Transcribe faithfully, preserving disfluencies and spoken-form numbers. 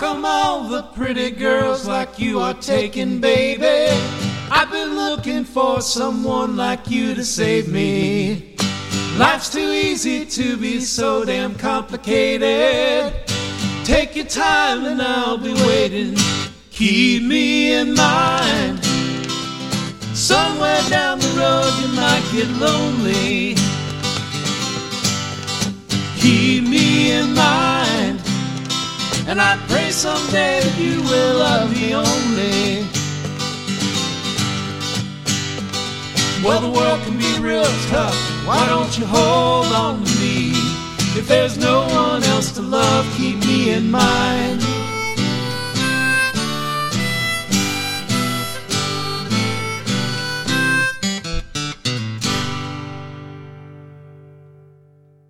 come all the pretty girls like you are taken, baby? I've been looking for someone like you to save me. Life's too easy to be so damn complicated. Take your time and I'll be waiting. Keep me in mind. Somewhere down the road you might get lonely. Keep me in mind. And I pray someday that you will love me only. Well, the world can be real tough. Why don't you hold on to me? If there's no one else to love, keep me in mind.